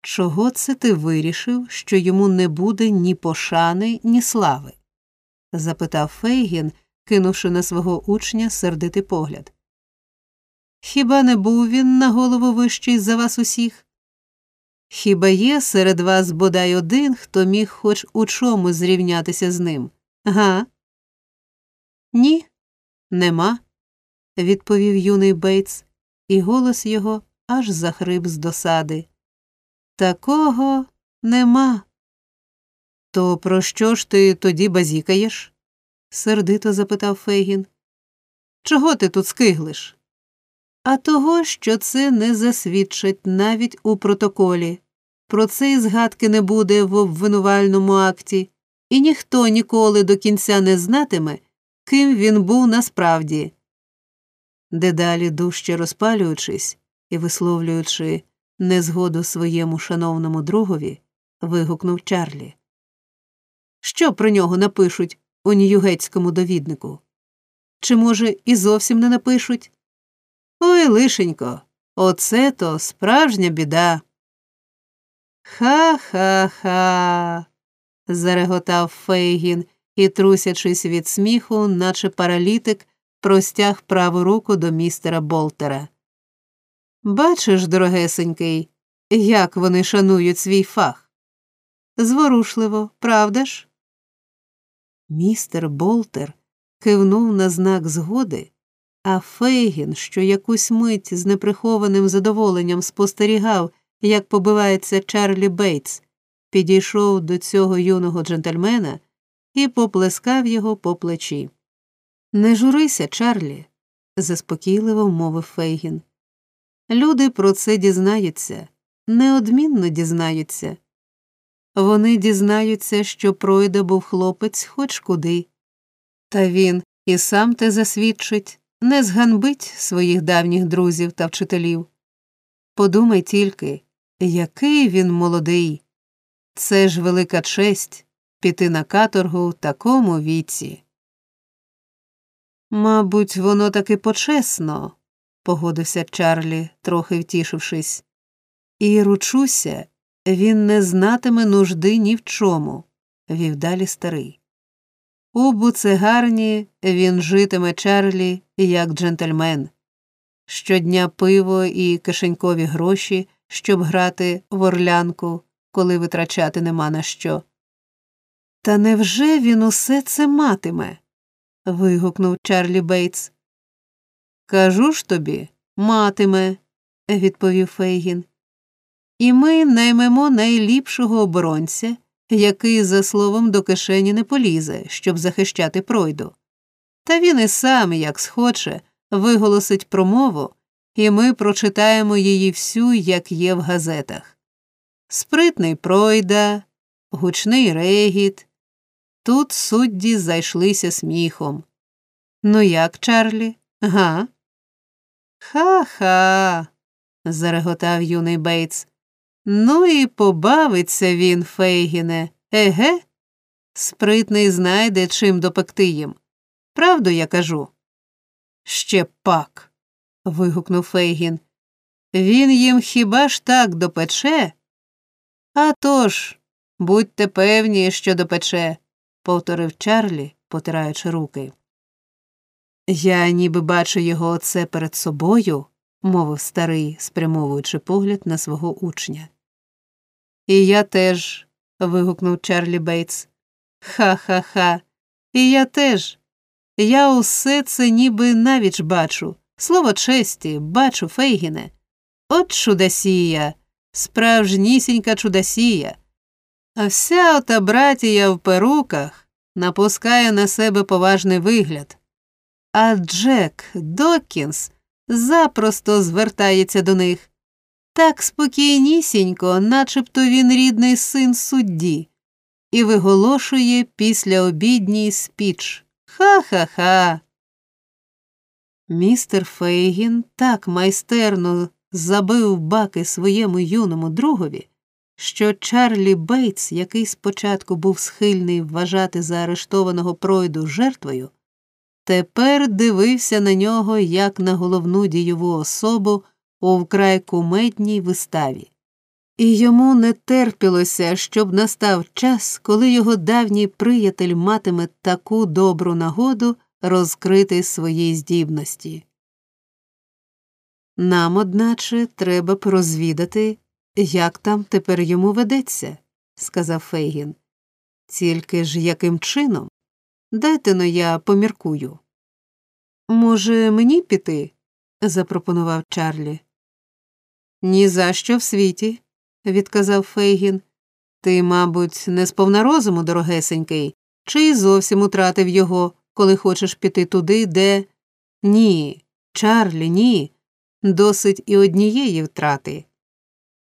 Чого це ти вирішив, що йому не буде ні пошани, ні слави? Запитав Фейгін, кинувши на свого учня сердитий погляд. Хіба не був він на голову вищий за вас усіх? Хіба є серед вас бодай один, хто міг хоч у чому зрівнятися з ним? Га? Ні, нема, відповів юний Бейтс, і голос його аж захрип з досади. Такого нема. То про що ж ти тоді базікаєш? Сердито запитав Фейгін. Чого ти тут скиглиш? А того, що це не засвідчать навіть у протоколі. Про це й згадки не буде в обвинувальному акті, і ніхто ніколи до кінця не знатиме, ким він був насправді. Дедалі дужче розпалюючись і висловлюючи незгоду своєму шановному другові, вигукнув Чарлі. Що про нього напишуть у ньюгетському довіднику? Чи, може, і зовсім не напишуть? Ой, лишенько, оце то справжня біда. Ха-ха-ха, зареготав Фейгін і, трусячись від сміху, наче паралітик, простяг праву руку до містера Болтера. Бачиш, дорогесенький, як вони шанують свій фах? Зворушливо, правда ж? Містер Болтер кивнув на знак згоди, а Фейгін, що якусь мить з неприхованим задоволенням спостерігав, як побивається Чарлі Бейтс, підійшов до цього юного джентльмена і поплескав його по плечі. «Не журися, Чарлі», – заспокійливо мовив Фейгін. «Люди про це дізнаються, неодмінно дізнаються. Вони дізнаються, що Пройда був хлопець хоч куди. Та він і сам те засвідчить, не зганьбить своїх давніх друзів та вчителів. Подумай тільки, який він молодий. Це ж велика честь – піти на каторгу в такому віці». «Мабуть, воно таки почесно», – погодився Чарлі, трохи втішившись. «І ручуся, він не знатиме нужди ні в чому», – вів далі старий. «У буцегарні він житиме, Чарлі, як джентльмен. Щодня пиво і кишенькові гроші, щоб грати в орлянку, коли витрачати нема на що». «Та невже він усе це матиме?» – вигукнув Чарлі Бейтс. «Кажу ж тобі, матиме», – відповів Фейгін. «І ми наймемо найліпшого оборонця, який за словом до кишені не полізе, щоб захищати Пройду. Та він і сам, як схоче, виголосить промову, і ми прочитаємо її всю, як є в газетах. Спритний Пройда, гучний регіт». Тут судді зайшлися сміхом. «Ну як, Чарлі? Га?» «Ха-ха», – зареготав юний Бейтс. «Ну і побавиться він, Фейгіне, еге? Спритний знайде, чим допекти їм. Правду я кажу?» «Ще пак», – вигукнув Фейгін. «Він їм хіба ж так допече?» «А тож, будьте певні, що допече», – повторив Чарлі, потираючи руки. «Я ніби бачу його оце перед собою», – мовив старий, спрямовуючи погляд на свого учня. «І я теж», – вигукнув Чарлі Бейтс. «Ха-ха-ха, і я теж. Я усе це ніби навіч бачу. Слово честі, бачу, Фейгіне. От чудосія, справжнісінька чудосія. А вся ота братія в перуках напускає на себе поважний вигляд. А Джек Доккінс запросто звертається до них. Так спокійнісінько, начебто він рідний син судді, і виголошує післяобідній спіч. Ха-ха-ха!» Містер Фейгін так майстерно забив баки своєму юному другові, що Чарлі Бейтс, який спочатку був схильний вважати заарештованого Пройду жертвою, тепер дивився на нього як на головну дієву особу у вкрай кумедній виставі. І йому не терпілося, щоб настав час, коли його давній приятель матиме таку добру нагоду розкрити свої здібності. Нам, одначе, треба б розвідати, як там тепер йому ведеться, сказав Фейгін. Тільки ж яким чином? Дайте-но я поміркую. Може, мені піти? Запропонував Чарлі. Ні за що в світі, відказав Фейгін. Ти, мабуть, не сповна розуму, дорогесенький, чи й зовсім утратив його, коли хочеш піти туди, де… Ні, Чарлі, ні. Досить і однієї втрати.